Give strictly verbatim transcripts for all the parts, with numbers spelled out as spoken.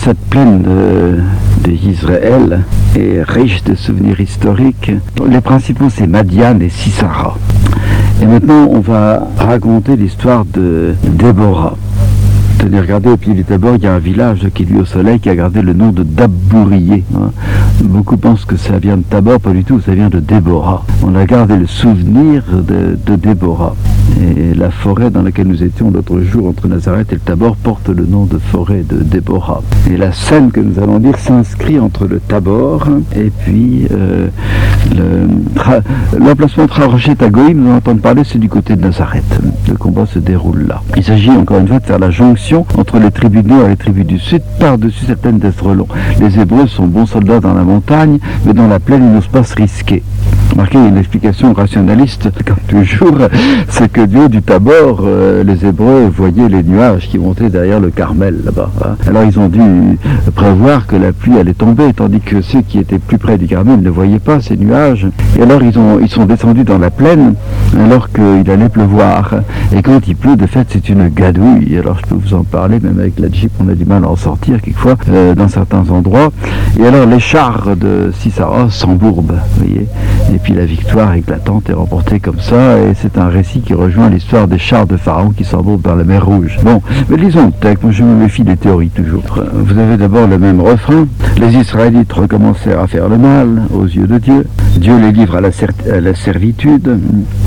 cette plaine de, de Israël est riche de souvenirs historiques. Les principaux, c'est Madian et Sisara. Et maintenant, on va raconter l'histoire de Déborah. Tenez, regardez, au pied du Tabor, il y a un village qui vit au soleil qui a gardé le nom de Dabourié. Hein. Beaucoup pensent que ça vient de Tabor, pas du tout, ça vient de Déborah. On a gardé le souvenir de, de Déborah. Et la forêt dans laquelle nous étions l'autre jour entre Nazareth et le Tabor porte le nom de forêt de Déborah. Et la scène que nous allons dire s'inscrit entre le Tabor et puis euh, l'emplacement de Haroshet Hagoyim, nous en entendons parler, c'est du côté de Nazareth. Le combat se déroule là. Il s'agit encore une fois de faire la jonction entre les tribus du nord et les tribus du sud par-dessus cette plaine d'Esdrelon. Les Hébreux sont bons soldats dans la montagne, mais dans la plaine, ils n'osent pas se risquer. Remarquez, une explication rationaliste, comme toujours, c'est que du haut du Tabor, euh, les Hébreux voyaient les nuages qui montaient derrière le Carmel, là-bas. Hein. Alors ils ont dû prévoir que la pluie allait tomber, tandis que ceux qui étaient plus près du Carmel ne voyaient pas ces nuages. Et alors ils, ont, ils sont descendus dans la plaine, alors qu'il allait pleuvoir. Et quand il pleut, de fait, c'est une gadouille. Alors je peux vous en parler, même avec la Jeep, on a du mal à en sortir quelquefois, euh, dans certains endroits. Et alors les chars de Sisara s'embourbent, vous voyez. Et puis la victoire éclatante est remportée comme ça, et c'est un récit qui rejoint l'histoire des chars de Pharaon qui s'embourbent dans la mer Rouge. Bon, mais lisons le texte, moi je me méfie des théories toujours. Vous avez d'abord le même refrain. Les Israélites recommencèrent à faire le mal aux yeux de Dieu. Dieu les livre à la, cer- à la servitude.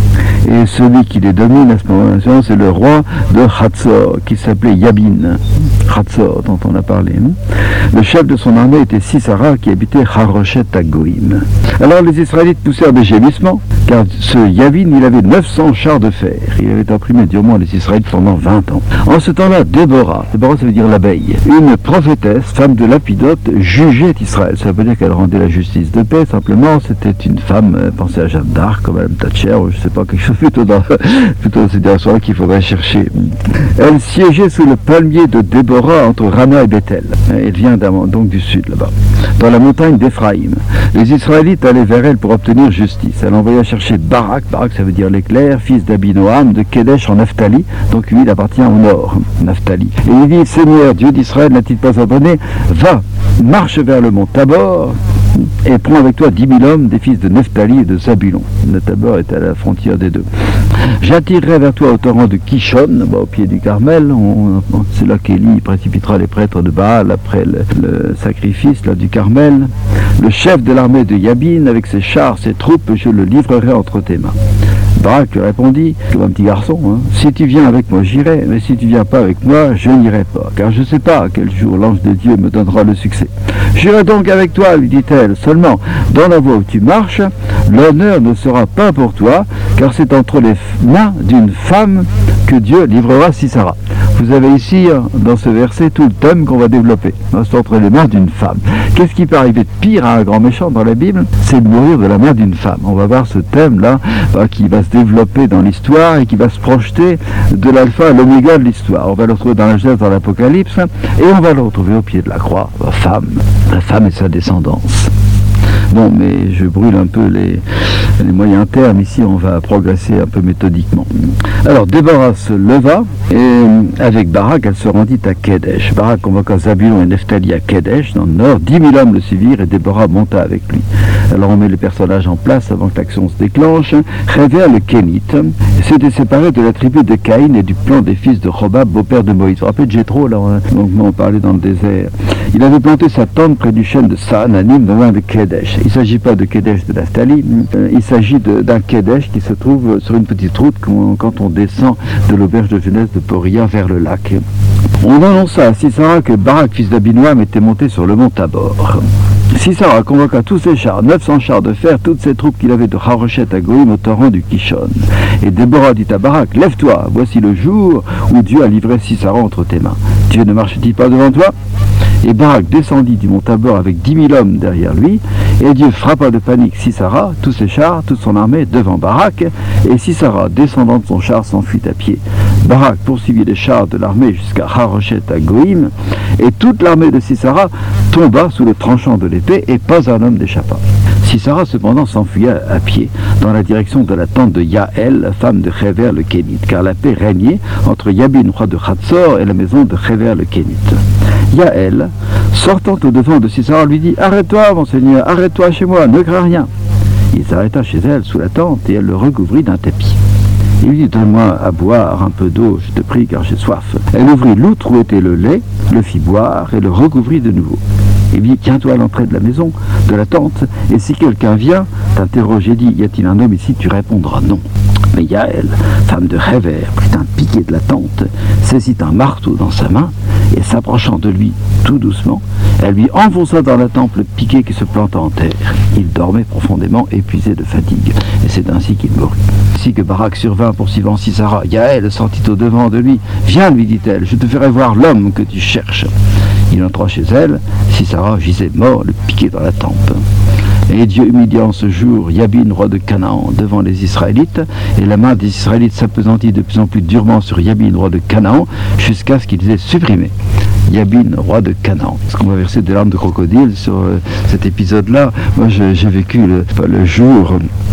Et celui qui les domine à ce moment-là, c'est le roi de Hatzor, qui s'appelait Yabin. Hatzor, dont on a parlé. Hein. Le chef de son armée était Sisara, qui habitait Haroshet Hagoyim. Alors les Israélites poussèrent des gémissements, car ce Yabin, il avait neuf cents chars de fer. Il avait opprimé durement les Israélites pendant vingt ans. En ce temps-là, Déborah, Déborah ça veut dire l'abeille, une prophétesse, femme de Lapidote, jugeait Israël. Ça veut dire qu'elle rendait la justice de paix, simplement. C'était une femme, euh, pensez à Jeanne d'Arc, comme Madame Thatcher, ou je sais pas, quelque chose plutôt dans, plutôt dans ces directions-là qu'il faudrait chercher. Elle siégeait sous le palmier de Déborah entre Rama et Bethel. Elle vient donc du sud, là-bas, dans la montagne d'Éphraïm. Les Israélites allaient vers elle pour obtenir justice. Elle envoya chercher Barak, Barak ça veut dire l'éclair, fils d'Abinoam, de Kedesh en Naphtali, donc lui il appartient au nord, Naphtali. Et il dit, Seigneur, Dieu d'Israël n'a-t-il pas ordonné, va, marche vers le mont Tabor, et prends avec toi dix mille hommes des fils de Nephtali et de Zabulon. Le Tabor est à la frontière des deux. J'attirerai vers toi au torrent de Kishon, bah, au pied du Carmel. On, on, c'est là qu'Élie précipitera les prêtres de Baal après le, le sacrifice là, du Carmel. Le chef de l'armée de Yabin, avec ses chars, ses troupes, je le livrerai entre tes mains. Barak lui répondit, comme un petit garçon, hein, si tu viens avec moi, j'irai, mais si tu viens pas avec moi, je n'irai pas, car je ne sais pas à quel jour l'ange de Dieu me donnera le succès. J'irai donc avec toi, lui dit-elle, seulement, dans la voie où tu marches, l'honneur ne sera pas pour toi, car c'est entre les mains d'une femme que Dieu livrera Sisara. Vous avez ici, dans ce verset, tout le thème qu'on va développer. C'est entre les mains d'une femme. Qu'est-ce qui peut arriver de pire à un grand méchant dans la Bible? C'est de mourir de la main d'une femme. On va voir ce thème-là bah, qui va se développer dans l'histoire et qui va se projeter de l'alpha à l'oméga de l'histoire. On va le retrouver dans la Genèse, dans l'Apocalypse, et on va le retrouver au pied de la croix. La femme, la femme et sa descendance. Bon, mais je brûle un peu les, les moyens termes. Ici, on va progresser un peu méthodiquement. Alors, Déborah se leva et avec Barak, elle se rendit à Kedesh. Barak convoqua Zabulon et Nephtali à Kedesh, dans le nord. Dix mille hommes le suivirent et Déborah monta avec lui. Alors, on met les personnages en place avant que l'action se déclenche. Réver le Kénite s'était séparé de la tribu de Caïn et du clan des fils de Hobab, beau-père de Moïse. Vous vous rappelez de Jéthro, là, donc on parlait dans le désert. Il avait planté sa tente près du chêne de Saananim, dans loin de Kedesh. Il ne s'agit pas de Kedesh de Naphtali, il s'agit de, d'un Kedesh qui se trouve sur une petite route quand on descend de l'auberge de jeunesse de Poria vers le lac. On annonça à Sisara que Barak, fils d'Abinoam, était monté sur le mont Tabor. Sisara convoqua tous ses chars, neuf cents chars de fer, toutes ses troupes qu'il avait de Haroshet Hagoyim au torrent du Kishon. Et Déborah dit à Barak, lève-toi, voici le jour où Dieu a livré Sisara entre tes mains. Dieu ne marche-t-il pas devant toi? Et Barak descendit du mont Tabor avec dix mille hommes derrière lui, et Dieu frappa de panique Sisara, tous ses chars, toute son armée devant Barak, et Sisara, descendant de son char, s'enfuit à pied. Barak poursuivit les chars de l'armée jusqu'à Haroshet Hagoyim, et toute l'armée de Sisara tomba sous le tranchant de l'épée, et pas un homme n'échappa. Sisara cependant s'enfuya à pied dans la direction de la tente de Yaël, femme de Réver le Kénite, car la paix régnait entre Yabin, roi de Hatzor, et la maison de Réver le Kénite. Yaël, sortant au devant de Sisera, lui dit « Arrête-toi, mon Seigneur, arrête-toi chez moi, ne crains rien ». Il s'arrêta chez elle, sous la tente, et elle le recouvrit d'un tapis. Il lui dit « Donne-moi à boire un peu d'eau, je te prie, car j'ai soif ». Elle ouvrit l'outre où était le lait, le fit boire et le recouvrit de nouveau. Il lui dit « Tiens-toi à l'entrée de la maison, de la tente, et si quelqu'un vient, t'interroge et dit « Y a-t-il un homme ici ?» Tu répondras « Non ». Mais Yaël, femme de Réver, prit un piquet de la tente, saisit un marteau dans sa main, et s'approchant de lui tout doucement, elle lui enfonça dans la tempe le piquet qui se planta en terre. Il dormait profondément, épuisé de fatigue, et c'est ainsi qu'il mourut. Ainsi que Barak survint poursuivant Sisera, Yaël sortit au devant de lui. « Viens, lui dit-elle, je te ferai voir l'homme que tu cherches. » Il entra chez elle, Sisera gisait mort, le piquet dans la tempe. Et Dieu humilia en ce jour Yabin, roi de Canaan, devant les Israélites, et la main des Israélites s'appesantit de plus en plus durement sur Yabin, roi de Canaan, jusqu'à ce qu'ils aient supprimé Yabin, roi de Canaan. Est-ce qu'on va verser des larmes de crocodile sur euh, cet épisode-là? Moi, j'ai vécu le, le jour...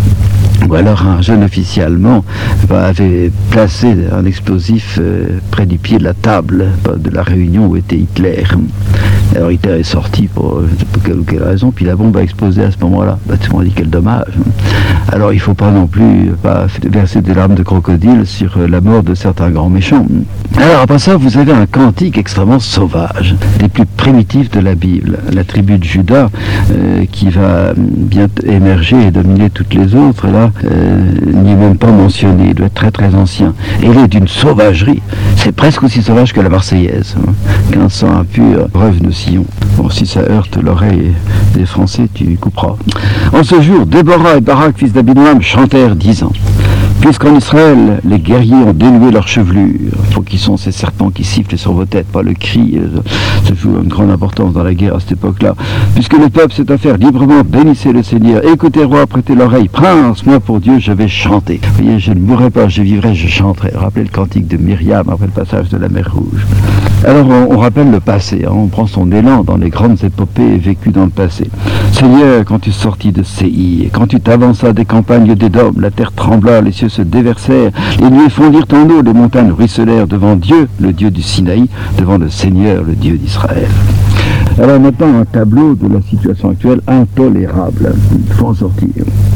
Ou alors un jeune officier allemand avait placé un explosif près du pied de la table de la réunion où était Hitler. Alors Hitler est sorti pour, pour quelle ou quelle raison, puis la bombe a explosé à ce moment-là. Bah, tout le monde dit quel dommage. Alors il ne faut pas non plus pas verser des larmes de crocodile sur la mort de certains grands méchants. Alors après ça, vous avez un cantique extrêmement sauvage, des plus primitifs de la Bible. La tribu de Juda euh, qui va bien émerger et dominer toutes les autres, là, Euh, n'y est même pas mentionné, il doit être très très ancien. Et il est d'une sauvagerie, c'est presque aussi sauvage que la Marseillaise. Hein. quinze cents impurs, rêve de Sion. Bon, si ça heurte l'oreille des Français, tu couperas. En ce jour, Déborah et Barak, fils d'Abinoam, chantèrent disant: Puisqu'en Israël, les guerriers ont dénoué leur chevelure, pour qui sont ces serpents qui sifflent sur vos têtes, pas le cri, euh, ça joue une grande importance dans la guerre à cette époque-là. Puisque le peuple sait à faire librement, bénissez le Seigneur, écoutez roi, prêtez l'oreille, prince, moi pour Dieu je vais chanter. Vous voyez, je ne mourrai pas, je vivrai, je chanterai. Rappelez le cantique de Myriam après le passage de la mer Rouge. Alors on, on rappelle le passé, hein, on prend son élan dans les grandes épopées vécues dans le passé. Seigneur, quand tu sortis de Séir, quand tu t'avanças des campagnes d'Édom, la terre trembla, les cieux se déversèrent, les nuées fondirent en eau, les montagnes ruisselèrent devant Dieu, le Dieu du Sinaï, devant le Seigneur, le Dieu d'Israël. Alors maintenant un tableau de la situation actuelle intolérable, il faut en sortir.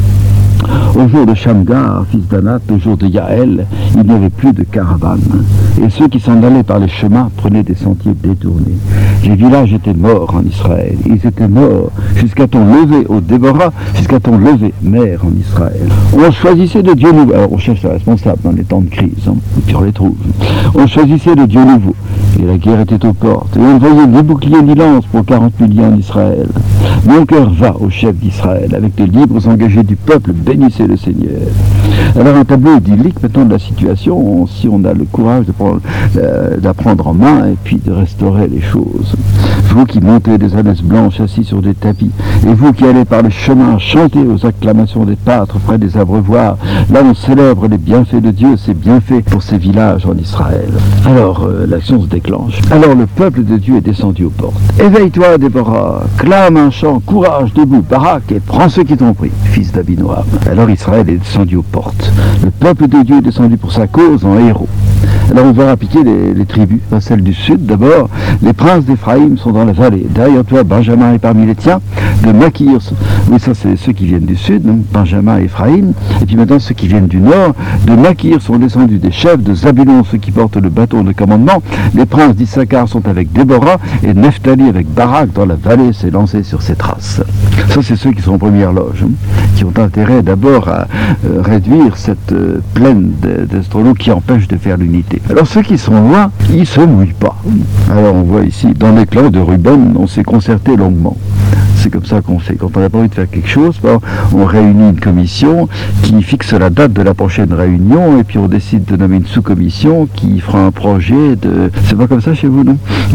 Au jour de Shamgar, fils d'Anath, au jour de Yaël, il n'y avait plus de caravanes. Et ceux qui s'en allaient par les chemins prenaient des sentiers détournés. Les villages étaient morts en Israël. Ils étaient morts jusqu'à ton lever, ô Déborah, jusqu'à ton lever, mère en Israël. On choisissait de Dieu nouveau. Alors on cherche les responsables dans les temps de crise, hein, et puis on les trouve. On choisissait de Dieu nouveau. Et la guerre était aux portes. Et on voyait ni boucliers ni lances pour quarante millions en Israël. Mon cœur va au chef d'Israël, avec les libres engagés du peuple, bénissez le Seigneur. Alors un tableau idyllique maintenant de la situation, si on a le courage de prendre, euh, d'apprendre en main et puis de restaurer les choses. Vous qui montez des ânesses blanches assis sur des tapis, et vous qui allez par le chemin chanter aux acclamations des pâtres près des abreuvoirs, là on célèbre les bienfaits de Dieu, ses bienfaits pour ces villages en Israël. Alors euh, l'action se déclenche. Alors le peuple de Dieu est descendu aux portes. Éveille-toi, Déborah, clame un chant, courage, debout, Barak, et prends ceux qui t'ont pris, fils d'Abinoam. Alors Israël est descendu aux portes. Le peuple de Dieu est descendu pour sa cause en héros. Alors on va appliquer les, les tribus, enfin, celles du sud d'abord. Les princes d'Éphraïm sont dans la vallée. Derrière toi, Benjamin est parmi les tiens. De Makir, oui ça c'est ceux qui viennent du sud, hein, Benjamin et Éphraïm. Et puis maintenant ceux qui viennent du nord, de Makir sont descendus des chefs, de Zabulon ceux qui portent le bâton de commandement. Les princes d'Issachar sont avec Déborah, et Nephtali avec Barak dans la vallée s'est lancé sur ses traces. Ça c'est ceux qui sont en première loge, hein, qui ont intérêt d'abord à euh, réduire cette euh, plaine d'astronautes qui empêche de faire l'unité. Alors ceux qui sont loin, ils se mouillent pas. Alors on voit ici, dans les clans de Ruben, on s'est concerté longuement. C'est comme ça qu'on fait. Quand on n'a pas envie de faire quelque chose, on réunit une commission qui fixe la date de la prochaine réunion et puis on décide de nommer une sous-commission qui fera un projet de... C'est pas comme ça chez vous, non?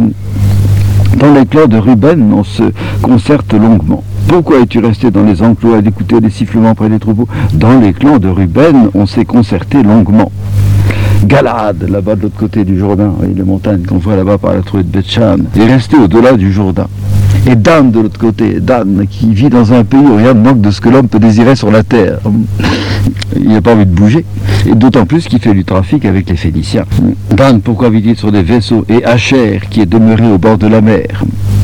Dans les clans de Ruben, on se concerte longuement. Pourquoi es-tu resté dans les enclos à écouter des sifflements près des troupeaux? Dans les clans de Ruben, on s'est concerté longuement. Galad, là-bas de l'autre côté du Jourdain, oui, les montagnes qu'on voit là-bas par la trouée de Beth-Shan, est resté au-delà du Jourdain. Et Dan de l'autre côté, Dan qui vit dans un pays où rien ne manque de ce que l'homme peut désirer sur la terre. Il n'a pas envie de bouger, et d'autant plus qu'il fait du trafic avec les Phéniciens. Dan, pourquoi vit-il sur des vaisseaux? Et Asher, qui est demeuré au bord de la mer.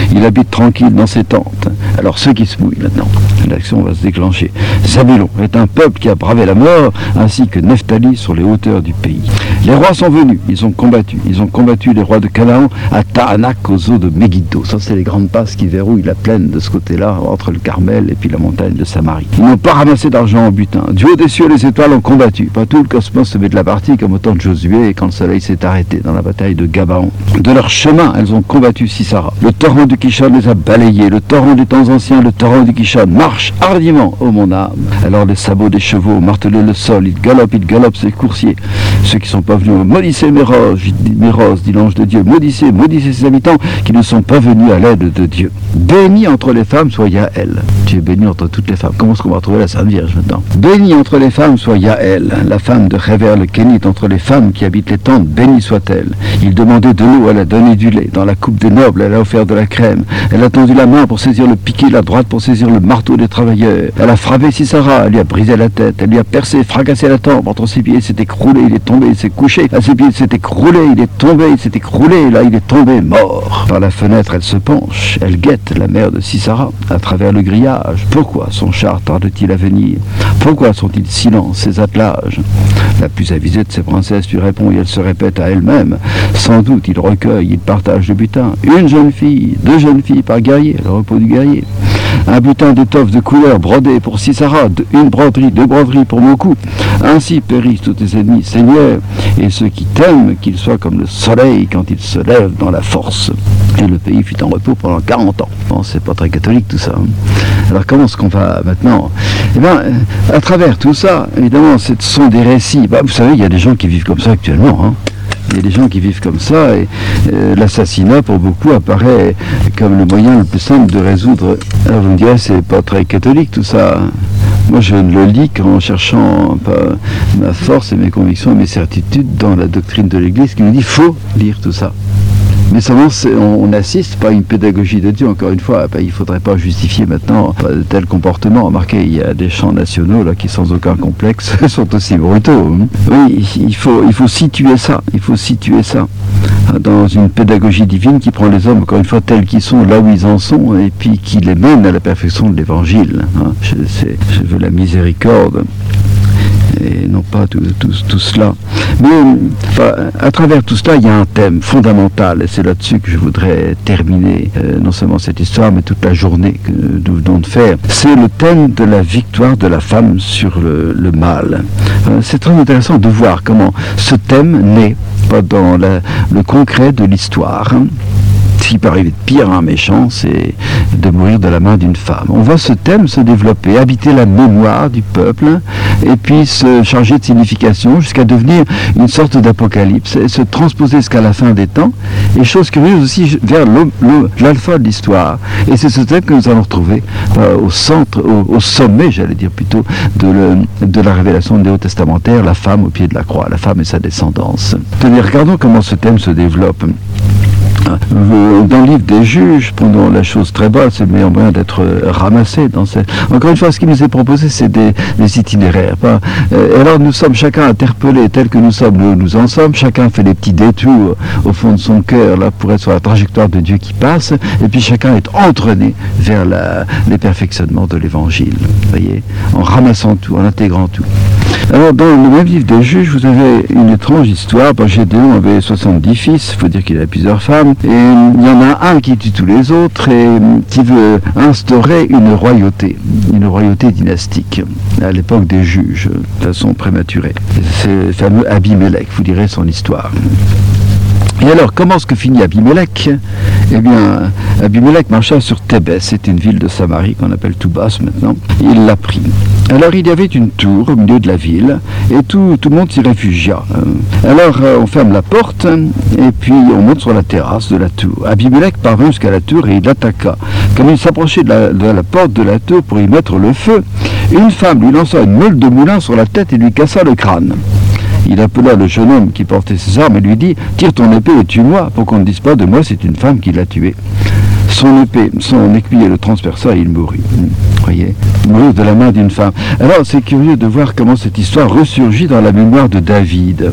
Il habite tranquille dans ses tentes. Alors ceux qui se mouillent maintenant, l'action va se déclencher. Zabulon est un peuple qui a bravé la mort, ainsi que Nephtali sur les hauteurs du pays. Les rois sont venus, ils ont combattu. Ils ont combattu les rois de Canaan à Tahanak, aux eaux de Megiddo. Ça, c'est les grandes passes qui verrouillent la plaine de ce côté-là, entre le Carmel et puis la montagne de Samarie. Ils n'ont pas ramassé d'argent en butin. Du haut des cieux, les étoiles ont combattu. Pas tout le cosmos se met de la partie, comme au temps de Josué, quand le soleil s'est arrêté dans la bataille de Gabaon. De leur chemin, elles ont combattu Sisara. Le torrent du Kishon les a balayés. Le torrent des temps anciens, le torrent du Kishon, marche hardiment, ô mon âme. Alors les sabots des chevaux martelaient le sol. Ils galopent, ils galopent, ces coursiers. Ceux qui sont pas venus, maudissez mes roses, mes roses, dit l'ange de Dieu. Maudissez, maudissez ces habitants qui ne sont pas venus à l'aide de Dieu. Béni entre les femmes soit Yaël. Tu es béni entre toutes les femmes. Comment est-ce qu'on va retrouver la Sainte Vierge maintenant? Béni entre les femmes soit Yaël, la femme de Réver le Kénite, entre les femmes qui habitent les tentes, bénie soit-elle. Il demandait de l'eau, elle a donné du lait. Dans la coupe des nobles, elle a offert de la crème. Elle a tendu la main pour saisir le piquet, la droite pour saisir le marteau des travailleurs. Elle a frappé Sisara, elle lui a brisé la tête, elle lui a percé, fracassé la tempe. Entre ses pieds, il s'est écroulé, il est tombé, il s'est couché. À ses pieds, il s'est écroulé, il est tombé, il s'est écroulé. Là, il est tombé mort. Par la fenêtre, elle se penche, elle guette la mère de Sisara à travers le grillage. Pourquoi son char tarde-t-il à venir? Pourquoi sont-ils silents, ces attelages? La plus avisée de ces princesses lui répond et elle se répète à elle-même. Sans doute, il recueille, il partage le butin. Une jeune fille, deux jeunes filles par guerrier, le repos du guerrier. Un butin d'étoffe de couleur brodée pour Sisara, une broderie, deux broderies pour mon cou. Ainsi périssent tous tes ennemis, Seigneur, et ceux qui t'aiment, qu'ils soient comme le soleil quand il se lève dans la force. Et le pays fut en repos pendant quarante ans. Bon, c'est pas très catholique tout ça. Hein. Alors comment est-ce qu'on va maintenant? Eh bien, à travers tout ça, évidemment, ce sont des récits. Bah, vous savez, il y a des gens qui vivent comme ça actuellement. Hein. Il y a des gens qui vivent comme ça et euh, l'assassinat pour beaucoup apparaît comme le moyen le plus simple de résoudre. Alors vous me direz, c'est pas très catholique tout ça. Moi je ne le lis qu'en cherchant pas, ma force et mes convictions et mes certitudes dans la doctrine de l'Église qui nous dit qu'il faut lire tout ça. Mais seulement, on assiste pas à une pédagogie de Dieu, encore une fois. Il ne faudrait pas justifier maintenant de tel comportement. Remarquez, il y a des chants nationaux là, qui, sans aucun complexe, sont aussi brutaux. Oui, il faut, il faut situer ça. Il faut situer ça dans une pédagogie divine qui prend les hommes, encore une fois, tels qu'ils sont, là où ils en sont, et puis qui les mène à la perfection de l'Évangile. Hein. Je, je veux la miséricorde. Et non pas tout, tout, tout cela. Mais enfin, à travers tout cela, il y a un thème fondamental, et c'est là-dessus que je voudrais terminer euh, non seulement cette histoire, mais toute la journée que nous venons de faire. C'est le thème de la victoire de la femme sur le, le mal. Euh, c'est très intéressant de voir comment ce thème naît pas dans la, le concret de l'histoire. Hein. Ce qui peut arriver de pire à un méchant, c'est de mourir de la main d'une femme. On voit ce thème se développer, habiter la mémoire du peuple, et puis se charger de signification jusqu'à devenir une sorte d'apocalypse, et se transposer jusqu'à la fin des temps, et chose curieuse aussi, vers l'alpha de l'histoire. Et c'est ce thème que nous allons retrouver euh, au centre, au, au sommet, j'allais dire plutôt, de, le, de la révélation néo-testamentaire, la femme au pied de la croix, la femme et sa descendance. Tenez, regardons comment ce thème se développe. Dans le livre des juges, prenons la chose très basse, c'est le meilleur moyen d'être ramassé dans cette... Encore une fois, ce qui nous est proposé, c'est des, des itinéraires. Pas... Et alors nous sommes chacun interpellés tels que nous sommes, nous, nous en sommes, chacun fait des petits détours au fond de son cœur, là, pour être sur la trajectoire de Dieu qui passe, et puis chacun est entraîné vers la, les perfectionnements de l'Évangile, vous voyez, en ramassant tout, en intégrant tout. Alors, dans le même livre des juges, vous avez une étrange histoire. Bon, Gédéon avait soixante-dix fils, il faut dire qu'il avait plusieurs femmes, et il y en a un qui tue tous les autres et qui veut instaurer une royauté, une royauté dynastique, à l'époque des juges, de façon prématurée. C'est le fameux Abimélec, vous direz son histoire. Et alors, comment est-ce que finit Abimélec? Eh bien, Abimélec marcha sur Thébès, c'est une ville de Samarie qu'on appelle Toubas maintenant. Il l'a pris. Alors, il y avait une tour au milieu de la ville, et tout, tout le monde s'y réfugia. Alors, on ferme la porte, et puis on monte sur la terrasse de la tour. Abimélec parvint jusqu'à la tour et il l'attaqua. Comme il s'approchait de la, de la porte de la tour pour y mettre le feu, une femme lui lança une meule de moulin sur la tête et lui cassa le crâne. Il appela le jeune homme qui portait ses armes et lui dit « Tire ton épée et tue-moi, pour qu'on ne dise pas de moi c'est une femme qui l'a tué. » son épée, son aiguille le transperça et il mourut. Vous voyez, mourir de la main d'une femme. Alors c'est curieux de voir comment cette histoire ressurgit dans la mémoire de David.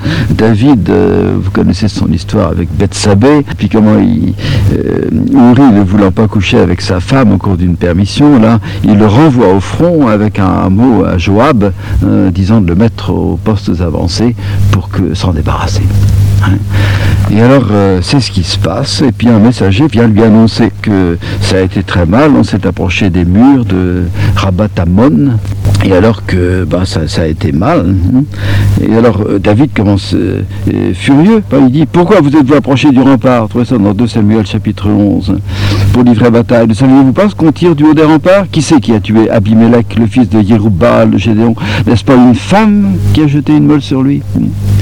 David, euh, vous connaissez son histoire avec Bethsabée, puis comment il, euh, Uri ne voulant pas coucher avec sa femme au cours d'une permission, là, il le renvoie au front avec un, un mot à Joab, euh, disant de le mettre aux postes avancés pour que s'en débarrasser. Hein. Et alors, euh, c'est ce qui se passe, et puis un messager vient lui annoncer que ça a été très mal, on s'est approché des murs de Rabat-Ammon, et alors que ben, ça, ça a été mal, hein. Et alors euh, David commence euh, euh, furieux, ben, il dit « Pourquoi vous êtes-vous approché du rempart ?» Trouvez ça dans deux Samuel chapitre onze, pour livrer bataille. Ne saviez-vous pas ce qu'on tire du haut des remparts? Qui c'est qui a tué Abimelech, le fils de Yérub-Baal, Gédéon? N'est-ce pas une femme qui a jeté une meule sur lui?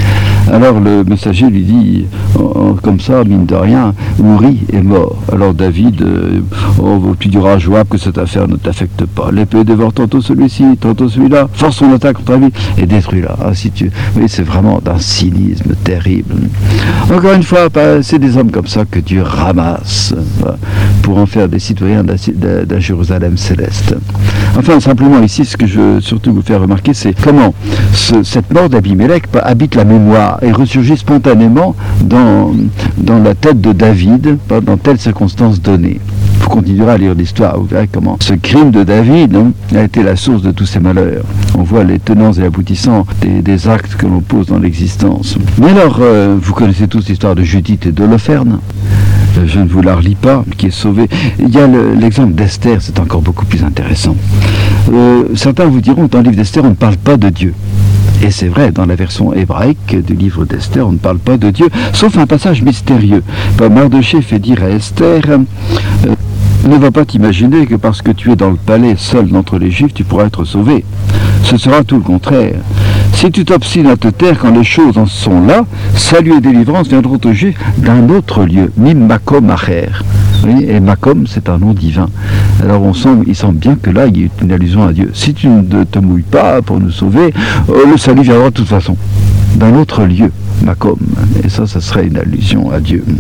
Alors le messager lui dit, oh, comme ça, mine de rien, Uri est mort. Alors David, euh, oh, tu diras à Joab que cette affaire ne t'affecte pas. L'épée dévore tantôt celui-ci, tantôt celui-là, force son attaque contre la vie et détruis-la. Ah, si tu... Oui, c'est vraiment d'un cynisme terrible. Encore une fois, c'est des hommes comme ça que Dieu ramasse pour en faire des citoyens de la, de la Jérusalem céleste. Enfin, simplement ici, ce que je veux surtout vous faire remarquer, c'est comment ce, cette mort d'Abimelech habite la mémoire et ressurgit spontanément dans, dans la tête de David, dans telle circonstance donnée. Vous continuerez à lire l'histoire, vous verrez comment ce crime de David hein, a été la source de tous ses malheurs. On voit les tenants et aboutissants des, des actes que l'on pose dans l'existence. Mais alors, euh, vous connaissez tous l'histoire de Judith et d'Holoferne. Je ne vous la relis pas, qui est sauvée. Il y a le, l'exemple d'Esther, c'est encore beaucoup plus intéressant. Euh, certains vous diront que dans le livre d'Esther, on ne parle pas de Dieu. Et c'est vrai, dans la version hébraïque du livre d'Esther, on ne parle pas de Dieu, sauf un passage mystérieux. Mardochée fait dire à Esther, euh, ne va pas t'imaginer que parce que tu es dans le palais seul d'entre les Juifs, tu pourras être sauvé. Ce sera tout le contraire. Si tu t'obstines à te taire quand les choses en sont là, salut et délivrance viendront aux Juifs d'un autre lieu, Mim Makom Acher. Oui, et Makom, c'est un nom divin. Alors on sent, il semble bien que là, il y a une allusion à Dieu. Si tu ne te mouilles pas pour nous sauver, euh, le salut viendra de toute façon, d'un autre lieu, Makom. Et ça, ça serait une allusion à Dieu.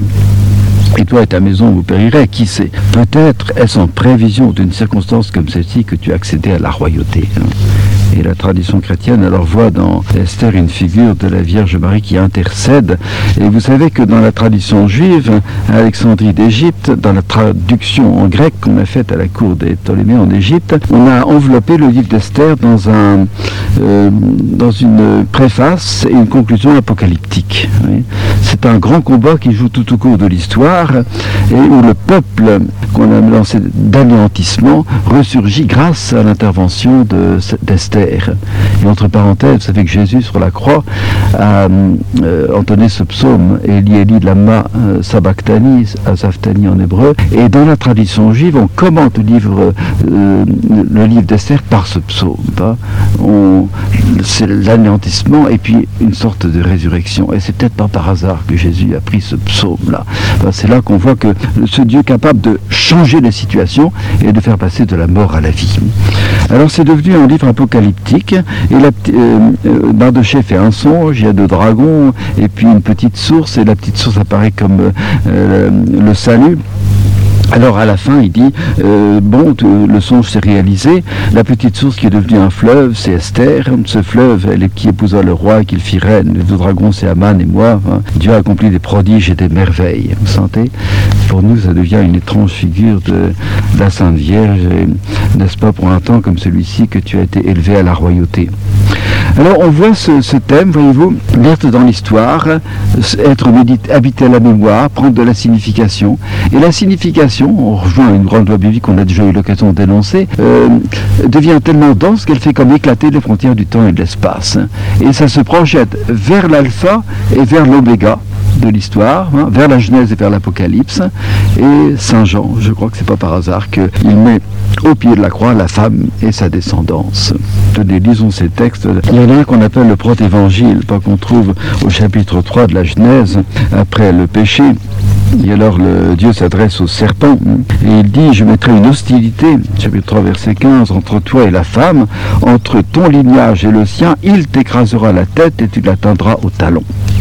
Et toi et ta maison, vous périrez, qui sait? Peut-être est-ce en prévision d'une circonstance comme celle-ci que tu as accédé à la royauté. Hein. Et la tradition chrétienne alors voit dans Esther une figure de la Vierge Marie qui intercède. Et vous savez que dans la tradition juive, à Alexandrie d'Égypte, dans la traduction en grec qu'on a faite à la cour des Ptolémées en Égypte, on a enveloppé le livre d'Esther dans, un, euh, dans une préface et une conclusion apocalyptique. Oui. C'est un grand combat qui joue tout au cours de l'histoire et où le peuple qu'on a lancé d'anéantissement ressurgit grâce à l'intervention de, d'Esther. Et entre parenthèses, vous savez que Jésus sur la croix a euh, entonné ce psaume Eli Eli lama euh, sabachthani, asaftani en hébreu. Et dans la tradition juive, on commente le livre, euh, le livre d'Esther par ce psaume. Hein. On, c'est l'anéantissement et puis une sorte de résurrection. Et c'est peut-être pas par hasard que Jésus a pris ce psaume-là. Enfin, c'est là qu'on voit que ce Dieu est capable de changer les situations et de faire passer de la mort à la vie. Alors c'est devenu un livre apocalyptique. Et la, euh, Mardochée fait un songe, il y a deux dragons et puis une petite source, et la petite source apparaît comme euh, le salut. Alors à la fin, il dit, euh, bon, le songe s'est réalisé, la petite source qui est devenue un fleuve, c'est Esther, ce fleuve, elle qui épousa le roi et qui le fit reine, les deux dragons, c'est Aman et moi, hein. Dieu a accompli des prodiges et des merveilles, vous sentez? Pour nous, ça devient une étrange figure de, de la Sainte Vierge, et, n'est-ce pas, pour un temps comme celui-ci que tu as été élevé à la royauté. Alors on voit ce, ce thème, voyez-vous, l'être dans l'histoire, être médité, habité à la mémoire, prendre de la signification. Et la signification, on rejoint une grande loi biblique qu'on a déjà eu l'occasion d'énoncer, euh, devient tellement dense qu'elle fait comme éclater les frontières du temps et de l'espace. Et ça se projette vers l'alpha et vers l'oméga de l'histoire, hein, vers la Genèse et vers l'Apocalypse. Et Saint Jean, je crois que c'est pas par hasard qu'il met au pied de la croix la femme et sa descendance. Tenez, lisons ces textes. Il y en a un qu'on appelle le protévangile, pas qu'on trouve au chapitre trois de la Genèse, après le péché. Et alors le Dieu s'adresse au serpent et il dit, je mettrai une hostilité, chapitre trois verset quinze, entre toi et la femme, entre ton lignage et le sien, il t'écrasera la tête et tu l'atteindras au talon.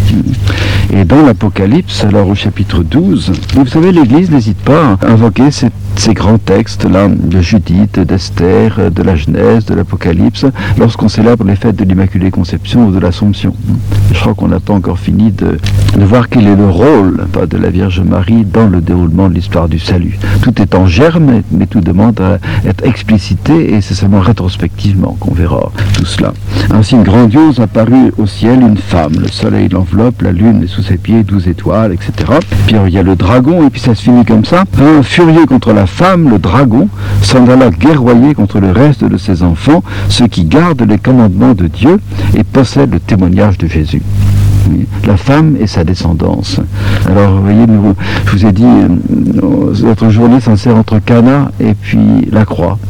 Et dans l'Apocalypse, alors au chapitre douze, vous savez, l'Église n'hésite pas à invoquer ces, ces grands textes-là, de Judith, d'Esther, de la Genèse, de l'Apocalypse, lorsqu'on célèbre les fêtes de l'Immaculée Conception ou de l'Assomption. Je crois qu'on n'a pas encore fini de, de voir quel est le rôle pas, de la Vierge Marie dans le déroulement de l'histoire du salut. Tout est en germe, mais tout demande à être explicité, et c'est seulement rétrospectivement qu'on verra tout cela. Un signe grandiose apparut au ciel, une femme. Le soleil l'enveloppe, la lune est sous ses pieds, douze étoiles, et cetera. Puis il y a le dragon, et puis ça se finit comme ça. Un furieux contre la femme, le dragon, s'en alla guerroyer contre le reste de ses enfants, ceux qui gardent les commandements de Dieu et possèdent le témoignage de Jésus. La femme et sa descendance. Alors, vous voyez, nous, je vous ai dit, notre journée s'insère entre Cana et puis la croix.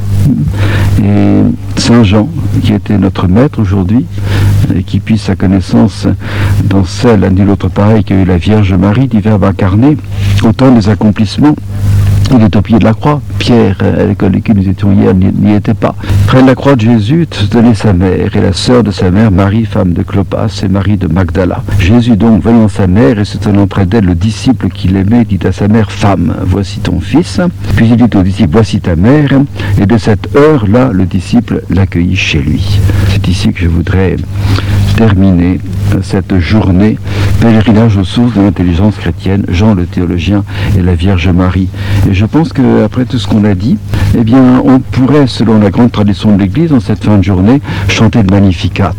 Et Saint Jean, qui était notre maître aujourd'hui, et qui puise sa connaissance dans celle à nul autre pareil qu'a eu la Vierge Marie, du Verbe incarné, autant des accomplissements. Il est au pied de la croix. Pierre, à l'école de qui nous étions hier, n'y était pas. Près de la croix de Jésus se tenait sa mère et la sœur de sa mère, Marie, femme de Clopas, et Marie de Magdala. Jésus donc, voyant sa mère et se tenant près d'elle, le disciple qu'il aimait, dit à sa mère, « Femme, voici ton fils. » Puis il dit au disciple, « Voici ta mère. » Et de cette heure-là, le disciple l'accueillit chez lui. C'est ici que je voudrais terminer cette journée, pèlerinage aux sources de l'intelligence chrétienne, Jean le théologien et la Vierge Marie. Et je pense qu'après tout ce qu'on a dit, eh bien, on pourrait, selon la grande tradition de l'Église, en cette fin de journée, chanter le Magnificat.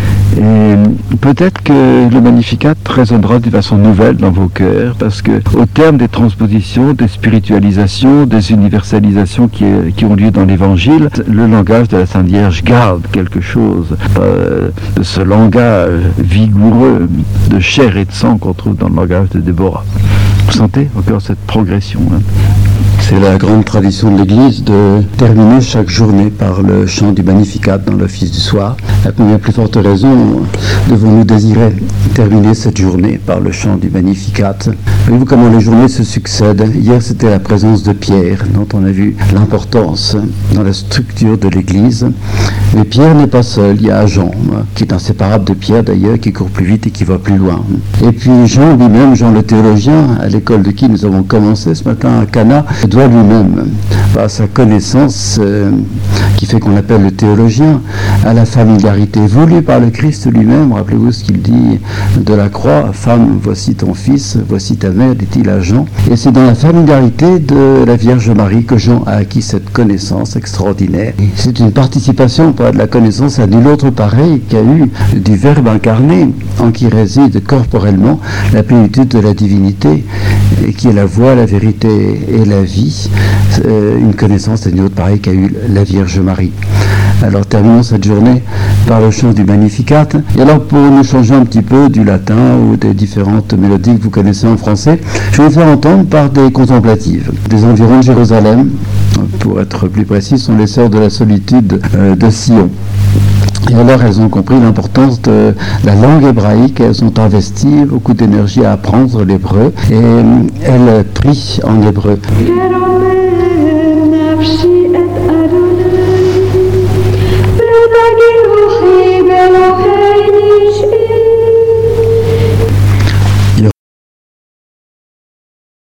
Et peut-être que le Magnificat résonnera d'une façon nouvelle dans vos cœurs, parce que au terme des transpositions, des spiritualisations, des universalisations qui, qui ont lieu dans l'Évangile, le langage de la Sainte Vierge garde quelque chose euh, de ce langage vigoureux de chair et de sang qu'on trouve dans le langage de Déborah. Vous sentez encore cette progression, hein? C'est la grande tradition de l'Église de terminer chaque journée par le chant du Magnificat dans l'office du soir. À combien plus forte raison devons-nous désirer terminer cette journée par le chant du Magnificat. Voyez-vous comment les journées se succèdent. Hier, c'était la présence de Pierre, dont on a vu l'importance dans la structure de l'Église. Mais Pierre n'est pas seul, il y a Jean, qui est inséparable de Pierre d'ailleurs, qui court plus vite et qui va plus loin. Et puis Jean lui-même, Jean le théologien, à l'école de qui nous avons commencé ce matin à Cana, doit lui-même, par sa connaissance euh, qui fait qu'on appelle le théologien, à la familiarité voulue par le Christ lui-même. Rappelez-vous ce qu'il dit de la croix, « Femme, voici ton fils, voici ta mère », dit-il à Jean. Et c'est dans la familiarité de la Vierge Marie que Jean a acquis cette connaissance extraordinaire. C'est une participation pas de la connaissance à nul autre pareil qu'a eu du Verbe incarné, en qui réside corporellement la plénitude de la divinité, et qui est la voie, la vérité et la vie. Euh, une connaissance à nul autre pareil qu'a eu la Vierge Marie. Alors terminons cette journée par le chant du Magnificat. Et alors pour nous changer un petit peu du latin ou des différentes mélodies que vous connaissez en français, je vais vous faire entendre par des contemplatives. Des environs de Jérusalem, pour être plus précis, sont les sœurs de la solitude euh, de Sion. Et alors elles ont compris l'importance de la langue hébraïque, elles ont investi beaucoup d'énergie à apprendre l'hébreu, et elles prient en hébreu.